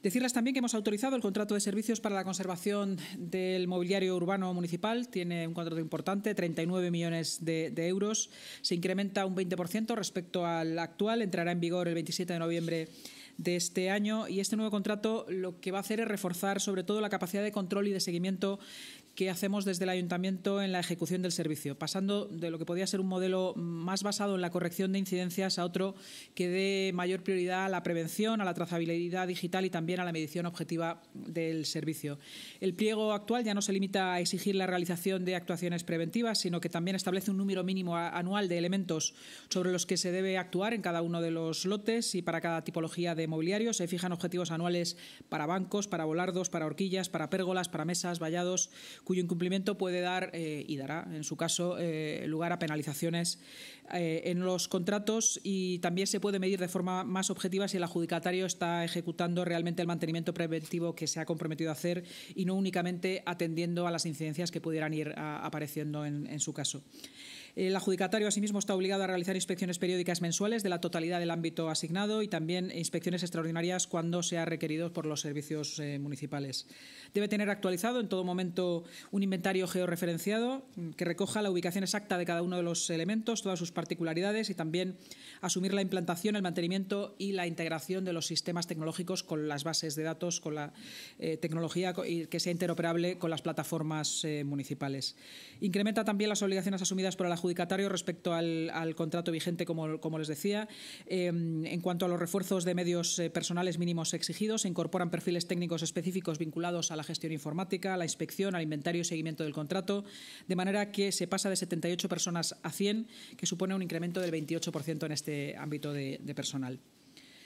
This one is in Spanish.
Decirles también que hemos autorizado el contrato de servicios para la conservación del mobiliario urbano municipal. Tiene un contrato importante, 39 millones de euros. Se incrementa un 20% respecto al actual. Entrará en vigor el 27 de noviembre de este año, y este nuevo contrato lo que va a hacer es reforzar sobre todo la capacidad de control y de seguimiento que hacemos desde el Ayuntamiento en la ejecución del servicio, pasando de lo que podía ser un modelo más basado en la corrección de incidencias a otro que dé mayor prioridad a la prevención, a la trazabilidad digital y también a la medición objetiva del servicio. El pliego actual ya no se limita a exigir la realización de actuaciones preventivas, sino que también establece un número mínimo anual de elementos sobre los que se debe actuar en cada uno de los lotes y para cada tipología de mobiliario. Se fijan objetivos anuales para bancos, para volardos, para horquillas, para pérgolas, para mesas, vallados, cuyo incumplimiento puede dar y dará, en su caso, lugar a penalizaciones en los contratos, y también se puede medir de forma más objetiva si el adjudicatario está ejecutando realmente el mantenimiento preventivo que se ha comprometido a hacer y no únicamente atendiendo a las incidencias que pudieran ir apareciendo en su caso. El adjudicatario, asimismo, está obligado a realizar inspecciones periódicas mensuales de la totalidad del ámbito asignado y también inspecciones extraordinarias cuando sea requerido por los servicios municipales. Debe tener actualizado en todo momento un inventario georreferenciado que recoja la ubicación exacta de cada uno de los elementos, todas sus particularidades, y también asumir la implantación, el mantenimiento y la integración de los sistemas tecnológicos con las bases de datos, con la tecnología que sea interoperable con las plataformas municipales. Incrementa también las obligaciones asumidas por el adjudicatario respecto al contrato vigente, como les decía. En cuanto a los refuerzos de medios personales mínimos exigidos, se incorporan perfiles técnicos específicos vinculados a la gestión informática, a la inspección, al inventario y seguimiento del contrato, de manera que se pasa de 78 personas a 100, que supone un incremento del 28% en este ámbito de personal.